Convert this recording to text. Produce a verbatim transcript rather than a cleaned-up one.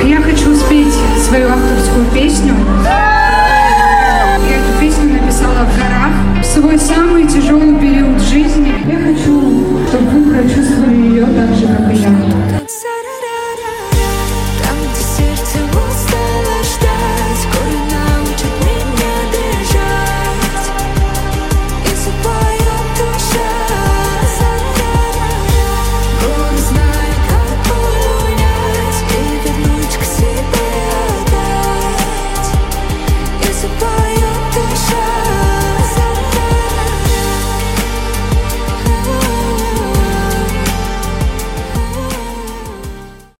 я хочу спеть свою авторскую песню. Я эту песню написала в горах в свой самый тяжелый период жизни. Я хочу, чтобы вы прочувствовали ее так же, как и я.